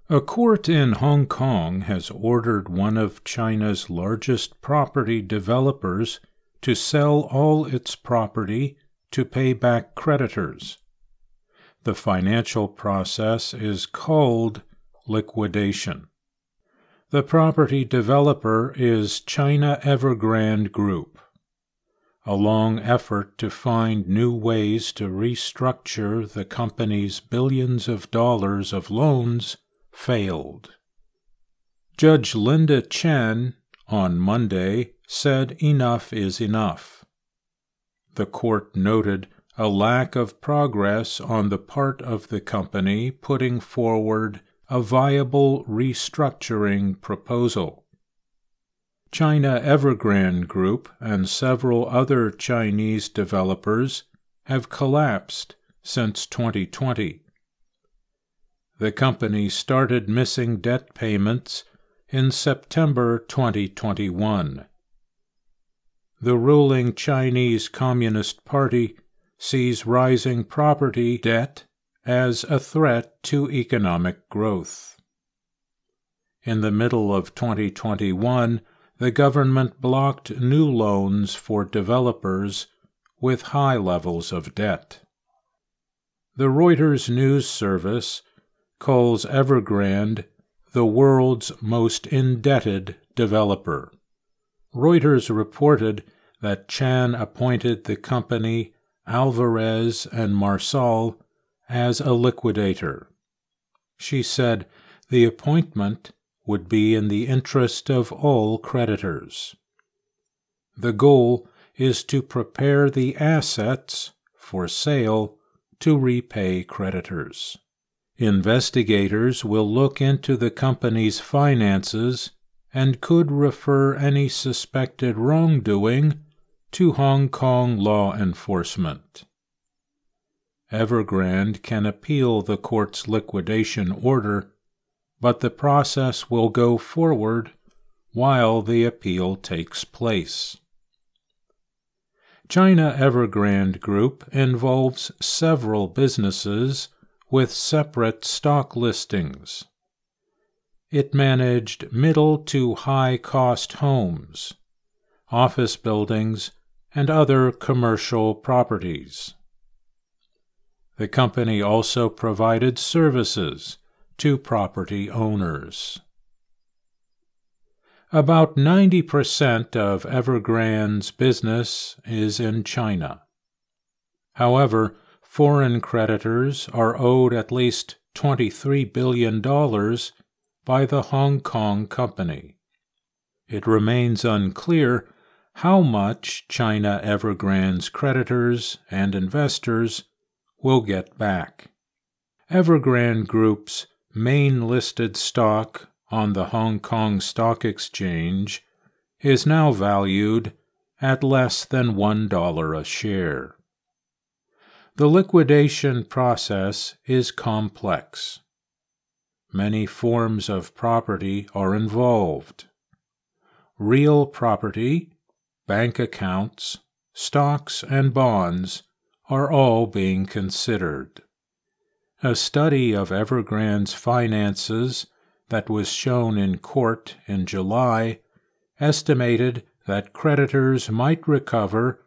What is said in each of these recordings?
A court in Hong Kong has ordered one of China's largest property developers to sell all its property to pay back creditors. The financial process is called liquidation. The property developer is China Evergrande Group. A long effort to find new ways to restructure the company's billions of dollars of loans failed. Judge Linda Chen, on Monday, said enough is enough. The court noted a lack of progress on the part of the company putting forward a viable restructuring proposal. China Evergrande Group and several other Chinese developers have collapsed since 2020. The company started missing debt payments in September 2021. The ruling Chinese Communist Party sees rising property debt as a threat to economic growth. In the middle of 2021, the government blocked new loans for developers with high levels of debt. The Reuters news service calls Evergrande the world's most indebted developer. Reuters reported that Chan appointed the company Alvarez and Marsal as a liquidator. She said the appointment would be in the interest of all creditors. The goal is to prepare the assets for sale to repay creditors. Investigators will look into the company's finances and could refer any suspected wrongdoing to Hong Kong law enforcement. Evergrande can appeal the court's liquidation order, but the process will go forward while the appeal takes place. China Evergrande Group involves several businesses with separate stock listings. It managed middle to high-cost homes, office buildings, and other commercial properties. The company also provided services to property owners. About 90% of Evergrande's business is in China. However, foreign creditors are owed at least $23 billion by the Hong Kong company. It remains unclear how much China Evergrande's creditors and investors will get back. Evergrande Group's main listed stock on the Hong Kong Stock Exchange is now valued at less than $1 a share. The liquidation process is complex. Many forms of property are involved. Real property, bank accounts, stocks, and bonds are all being considered. A study of Evergrande's finances that was shown in court in July estimated that creditors might recover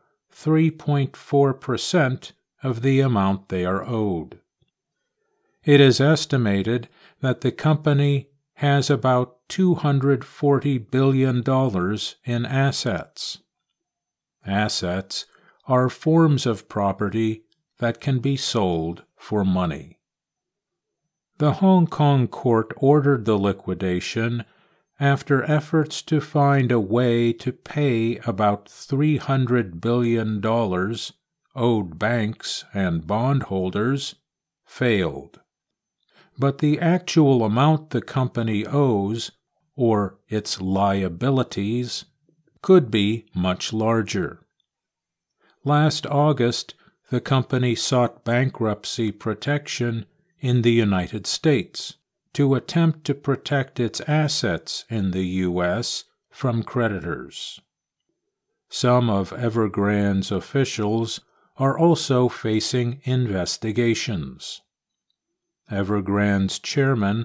3.4% of the amount they are owed. It is estimated that the company has about $240 billion in assets. Assets are forms of property that can be sold for money. The Hong Kong court ordered the liquidation after efforts to find a way to pay about $300 billion owed banks and bondholders failed. But the actual amount the company owes, or its liabilities, could be much larger. Last August, the company sought bankruptcy protection in the United States to attempt to protect its assets in the U.S. from creditors. Some of Evergrande's officials are also facing investigations. Evergrande's chairman,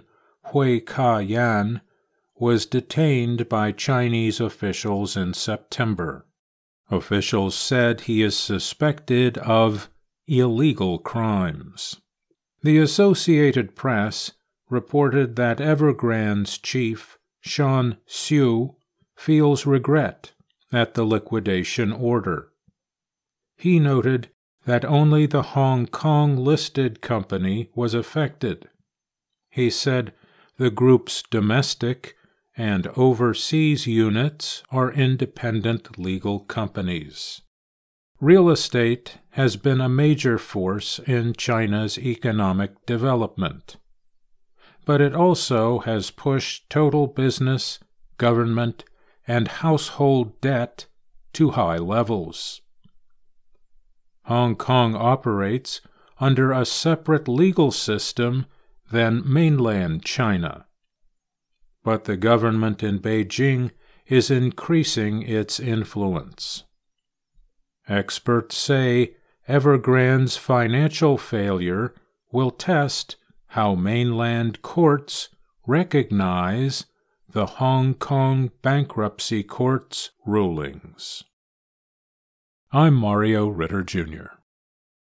Hui Ka-yan, was detained by Chinese officials in September. Officials said he is suspected of illegal crimes. The Associated Press reported that Evergrande's chief, Shan Xiu, feels regret at the liquidation order. He noted that only the Hong Kong-listed company was affected. He said the group's domestic and overseas units are independent legal companies. Real estate has been a major force in China's economic development, but it also has pushed total business, government, and household debt to high levels. Hong Kong operates under a separate legal system than mainland China, but the government in Beijing is increasing its influence. Experts say Evergrande's financial failure will test how mainland courts recognize the Hong Kong bankruptcy court's rulings. I'm Mario Ritter, Jr.